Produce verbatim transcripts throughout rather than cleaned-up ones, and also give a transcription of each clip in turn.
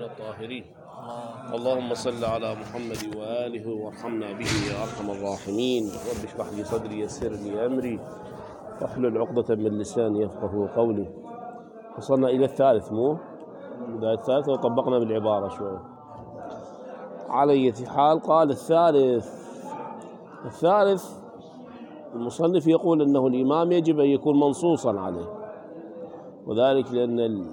الطاهرين. اللهم صل على محمد وآله وارحمنا به يا أرحم الراحمين. رب اشرح لي صدري يسر لي أمري واحلل عقدة من لساني يفقهوا قولي. وصلنا إلى الثالث، مو بداية الثالث، وطبقنا بالعبارة شوي. على أي حال قال الثالث الثالث المصنف يقول أنه الإمام يجب أن يكون منصوصا عليه، وذلك لأن ال...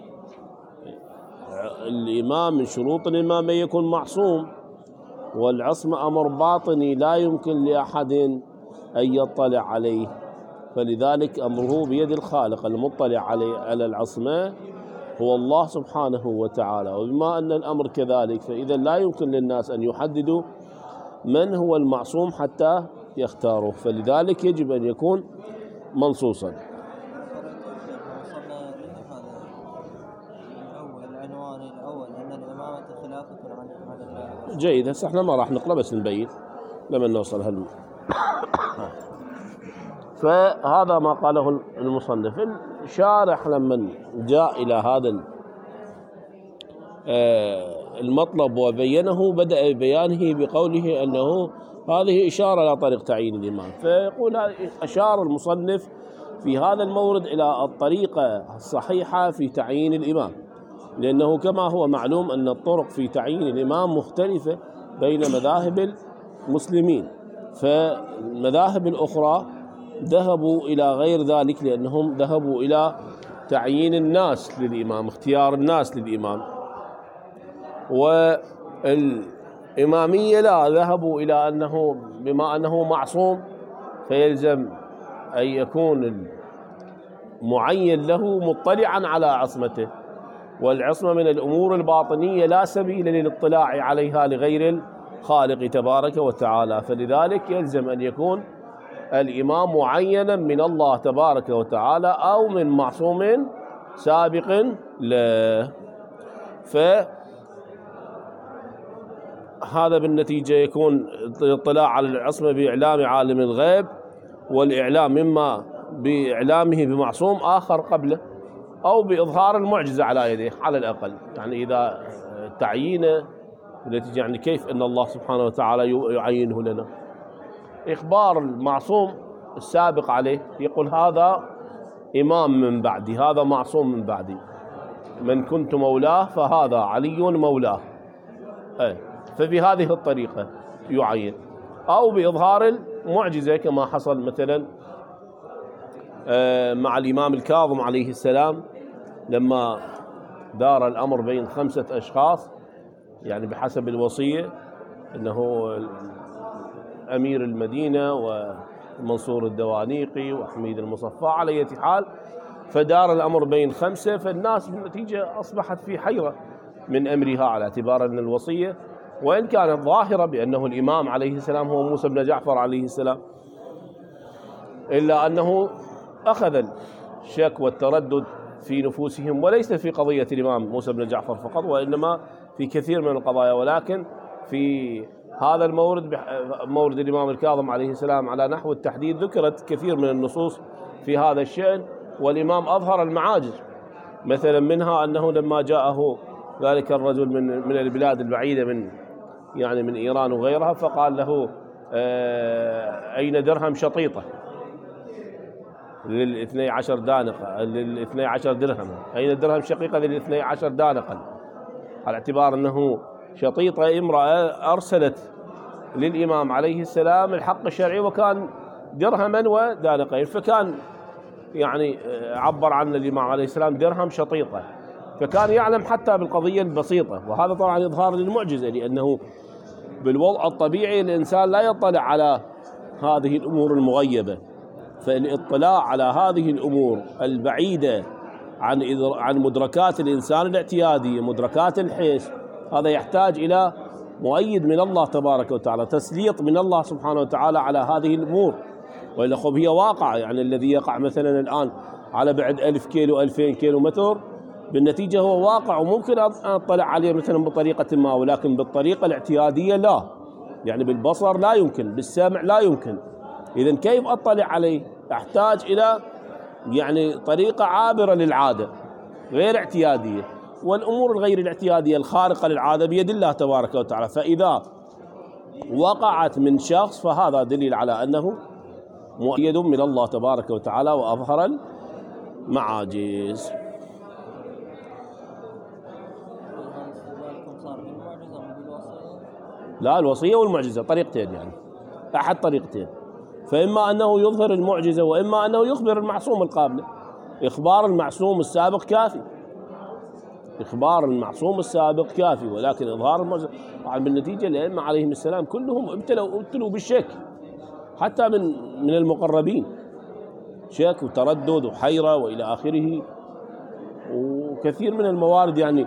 الإمام من شروط الإمام أن يكون معصوم، والعصمة أمر باطني لا يمكن لأحد أن يطلع عليه، فلذلك أمره بيد الخالق. المطلع عليه على العصمة هو الله سبحانه وتعالى، وبما أن الأمر كذلك فإذا لا يمكن للناس أن يحددوا من هو المعصوم حتى يختاروه، فلذلك يجب أن يكون منصوصا. جيد، هسه احنا ما راح نقرأ بس نبين لما نوصل هال فهذا ما قاله المصنف. الشارح لما جاء إلى هذا المطلب وبينه بدأ بيانه بقوله أنه هذه إشارة إلى طريق تعيين الإمام، فيقول أشار المصنف في هذا المورد إلى الطريقة الصحيحة في تعيين الإمام، لأنه كما هو معلوم أن الطرق في تعيين الإمام مختلفة بين مذاهب المسلمين، فالمذاهب الأخرى ذهبوا إلى غير ذلك، لأنهم ذهبوا إلى تعيين الناس للإمام، اختيار الناس للإمام. والإمامية لا، ذهبوا إلى أنه بما أنه معصوم فيلزم أن يكون المعين له مطلعا على عصمته، والعصمة من الأمور الباطنية لا سبيل للاطلاع عليها لغير الخالق تبارك وتعالى، فلذلك يلزم أن يكون الإمام معينا من الله تبارك وتعالى أو من معصوم سابق له. فهذا بالنتيجة يكون الاطلاع على العصمة بإعلام عالم الغيب، والإعلام مما بإعلامه بمعصوم آخر قبله، أو بإظهار المعجزة على يديه على الأقل. يعني إذا تعيينه بالنتيجة، يعني كيف أن الله سبحانه وتعالى يعينه لنا؟ إخبار المعصوم السابق عليه يقول هذا إمام من بعدي، هذا معصوم من بعدي، من كنت مولاه فهذا علي مولاه. أي فبهذه الطريقة يعين، أو بإظهار المعجزة كما حصل مثلا مع الإمام الكاظم عليه السلام لما دار الأمر بين خمسة أشخاص، يعني بحسب الوصية أنه أمير المدينة ومنصور الدوانيقي وحميد المصفى على أي حال، فدار الأمر بين خمسة، فالناس بالنتيجة أصبحت في حيرة من أمرها على اعتبار أن الوصية وإن كانت ظاهرة بأنه الإمام عليه السلام هو موسى بن جعفر عليه السلام، إلا أنه أخذ الشك والتردد في نفوسهم، وليس في قضية الإمام موسى بن جعفر فقط، وإنما في كثير من القضايا. ولكن في هذا المورد مورد الإمام الكاظم عليه السلام على نحو التحديد ذكرت كثير من النصوص في هذا الشأن، والإمام أظهر المعاجز، مثلا منها أنه لما جاءه ذلك الرجل من من البلاد البعيدة من يعني من إيران وغيرها، فقال له أين درهم شطيطة للاثني عشر دانقة للاثني عشر درهم، أين الدرهم شقيقة للاثني عشر دانقا، على اعتبار أنه شطيطة امرأة أرسلت للإمام عليه السلام الحق الشرعي وكان درهما ودانقين، فكان يعني عبر عن الإمام عليه السلام درهم شطيطة، فكان يعلم حتى بالقضية البسيطة. وهذا طبعا إظهار للمعجزة، لأنه بالوضع الطبيعي الإنسان لا يطلع على هذه الأمور المغيبة، فالاطلاع على هذه الأمور البعيدة عن عن مدركات الإنسان الاعتيادية، مدركات الحس، هذا يحتاج إلى مؤيد من الله تبارك وتعالى، تسليط من الله سبحانه وتعالى على هذه الأمور، وإلا خب هي واقع. يعني الذي يقع مثلا الآن على بعد ألف كيلو ألفين كيلو متر بالنتيجة هو واقع، وممكن أطلع عليه مثلا بطريقة ما، ولكن بالطريقة الاعتيادية لا، يعني بالبصر لا يمكن، بالسمع لا يمكن. إذن كيف أطلع عليه؟ أحتاج إلى يعني طريقة عابرة للعادة غير اعتيادية، والأمور الغير الاعتيادية الخارقة للعادة بيد الله تبارك وتعالى، فإذا وقعت من شخص فهذا دليل على أنه مؤيد من الله تبارك وتعالى وأظهر المعاجز. لا، الوصية والمعجزة طريقتين، يعني أحد طريقتين، فإما أنه يظهر المعجزة وإما أنه يخبر المعصوم القابل. إخبار المعصوم السابق كافي، إخبار المعصوم السابق كافي، ولكن إظهار المعجزة طبعا بالنتيجة الأئمة عليهم السلام كلهم ابتلوا ابتلوا بالشك، حتى من من المقربين، شك وتردد وحيرة وإلى آخره، وكثير من الموارد يعني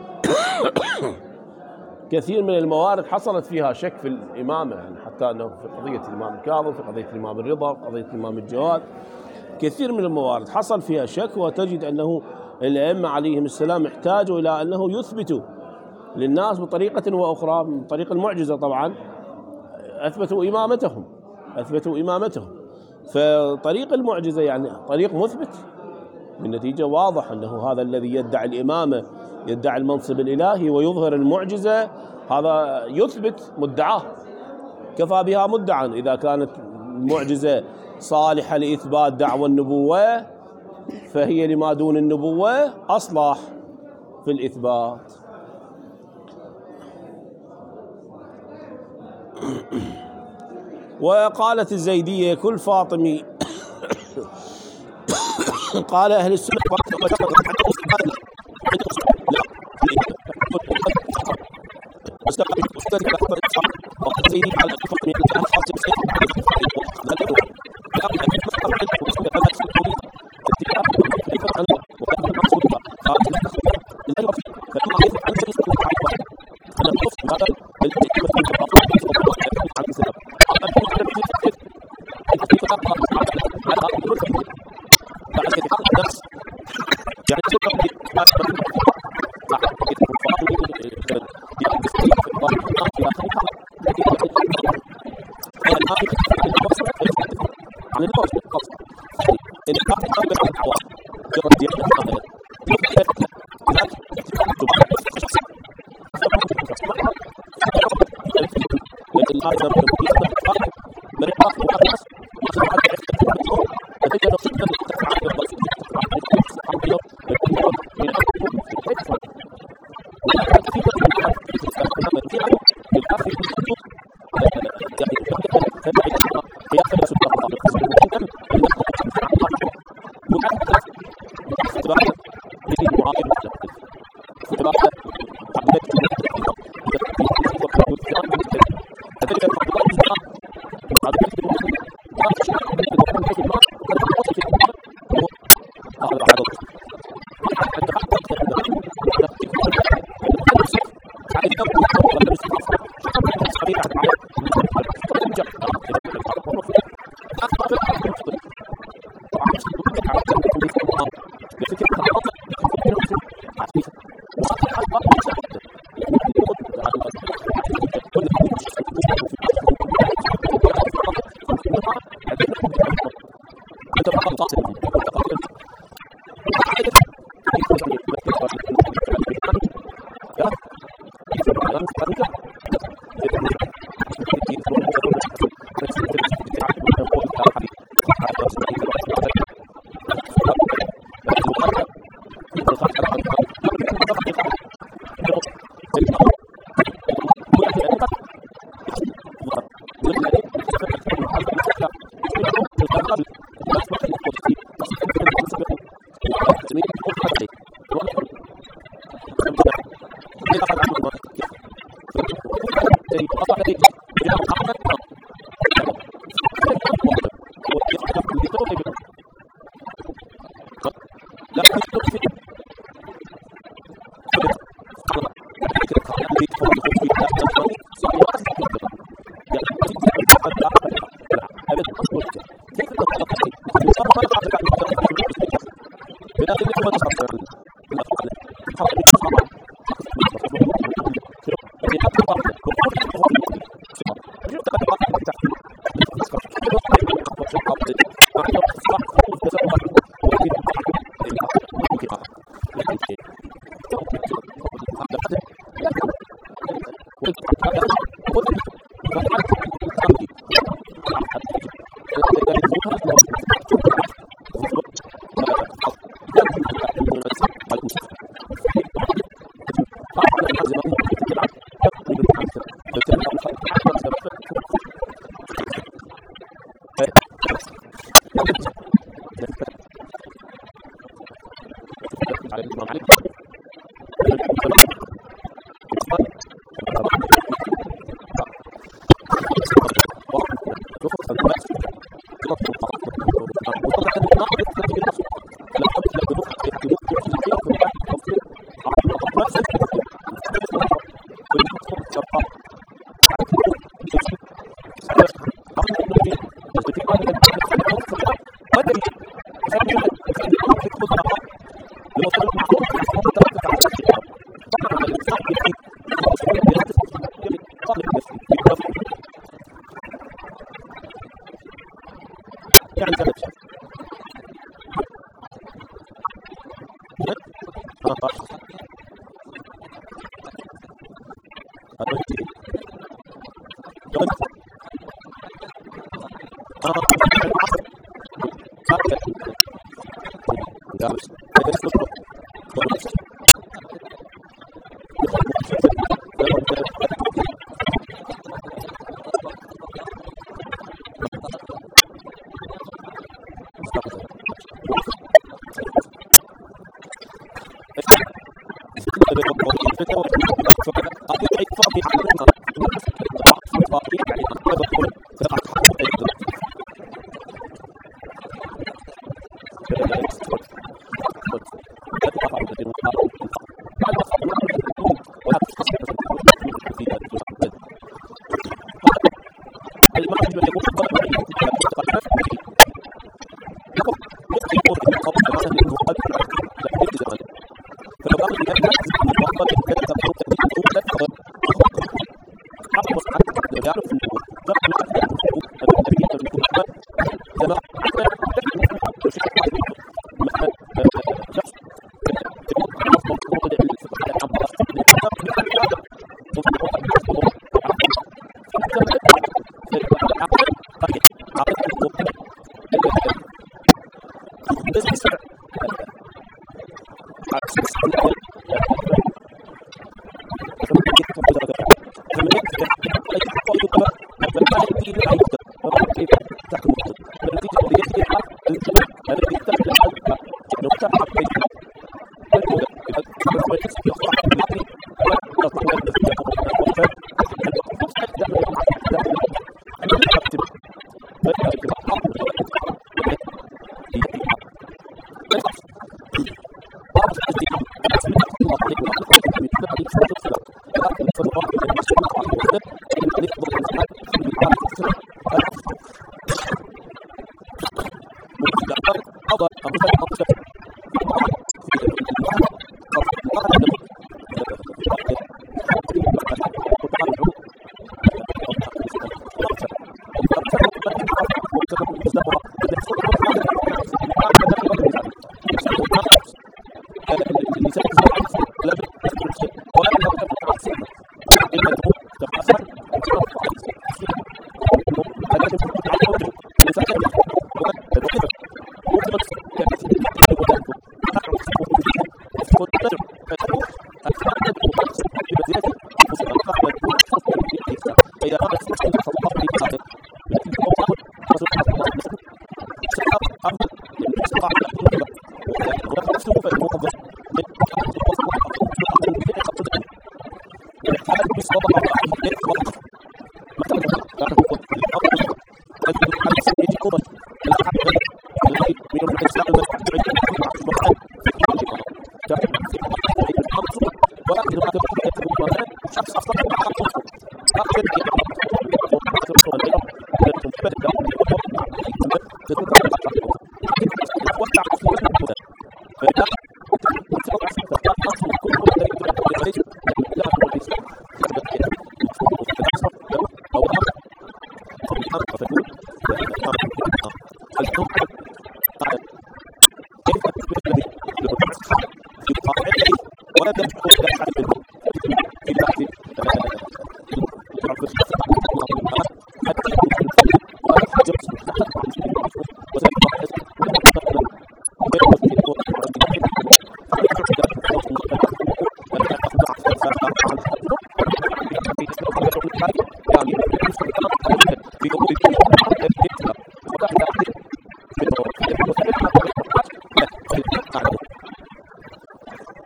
كثير من الموارد حصلت فيها شك في الإمامة، يعني حتى أنه في قضية الإمام الكاظم، في قضية الإمام الرضا، في قضية الإمام الجواد، كثير من الموارد حصل فيها شك، وتجد أنه الأئمة عليهم السلام احتاجوا إلى أنه يثبتوا للناس بطريقة وأخرى، من طريق المعجزة طبعا أثبتوا إمامتهم أثبتوا إمامتهم فطريق المعجزة يعني طريق مثبت، بالنتيجة واضح أنه هذا الذي يدعي الإمامة يدعي المنصب الإلهي ويظهر المعجزة، هذا يثبت مدعاه، كفى بها مدعا. إذا كانت المعجزة صالحة لإثبات دعوى النبوة فهي لما دون النبوة أصلح في الإثبات. وقالت الزيدية كل فاطمي قال أهل السنة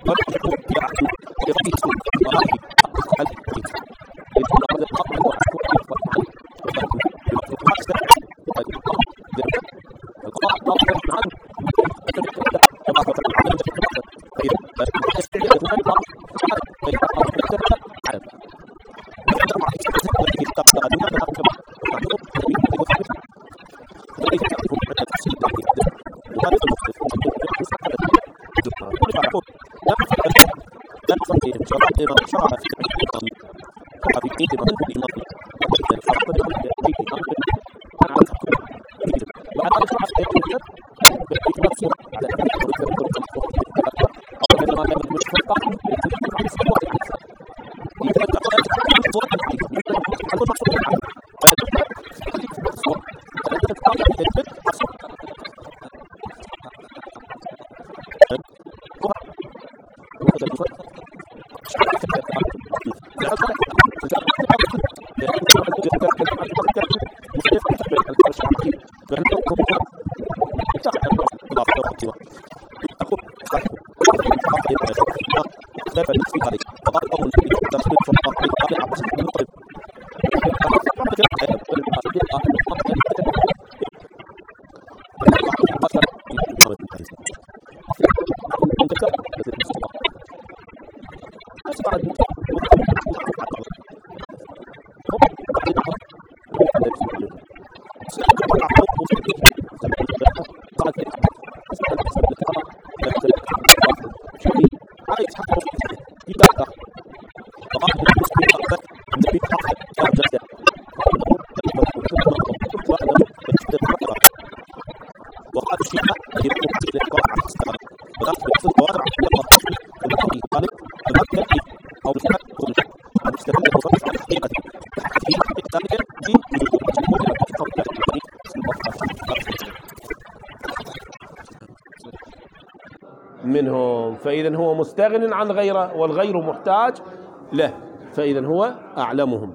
منهم، فإذا هو مستغن عن غيره والغير محتاج له، فإذا هو أعلمهم.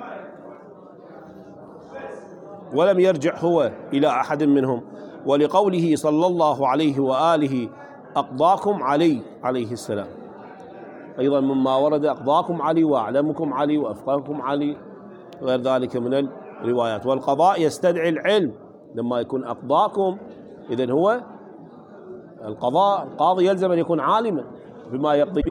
ولم يرجع هو إلى أحد منهم، ولقوله صلى الله عليه وآله أقضاكم علي عليه السلام، أيضا مما ورد أقضاكم علي وأعلمكم علي وأفقهكم علي، غير ذلك من الروايات. والقضاء يستدعي العلم، لما يكون أقضاكم إذن هو القضاء، القاضي يلزم أن يكون عالما بما يقضي.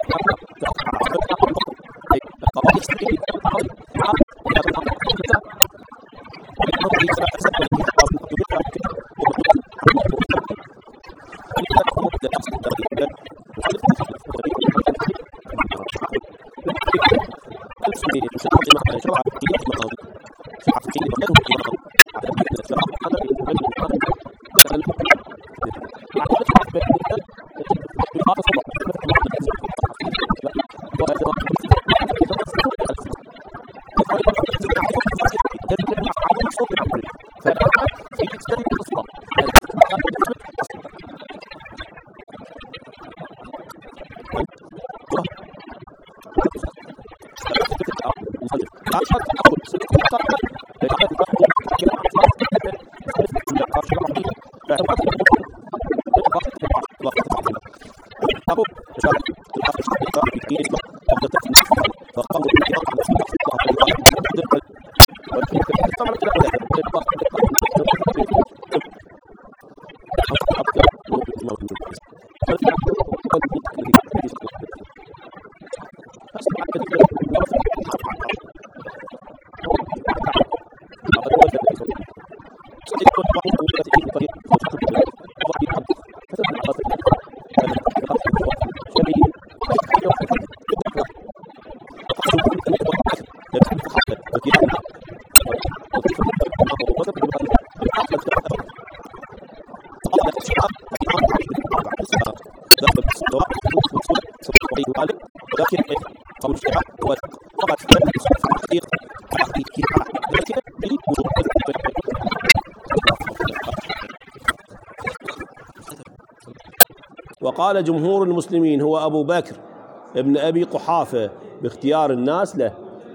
وقال جمهور المسلمين هو أبو بكر ابن أبي قحافة باختيار الناس له،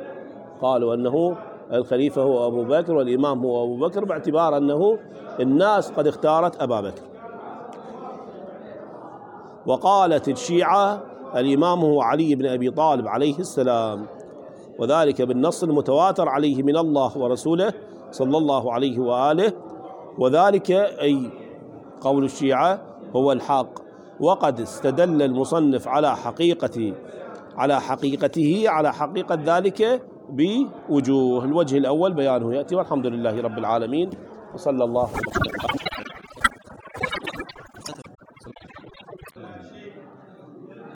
قالوا أنه الخليفة هو أبو بكر والإمام هو أبو بكر، باعتبار أنه الناس قد اختارت أبا بكر. وقالت الشيعة الإمام هو علي بن أبي طالب عليه السلام، وذلك بالنص المتواتر عليه من الله ورسوله صلى الله عليه وآله، وذلك أي قول الشيعة هو الحق. وقد استدل المصنف على حقيقة على حقيقته على حقيقة ذلك بوجوه. الوجه الأول بيانه يأتي، والحمد لله رب العالمين، وصلى الله عليه وسلم.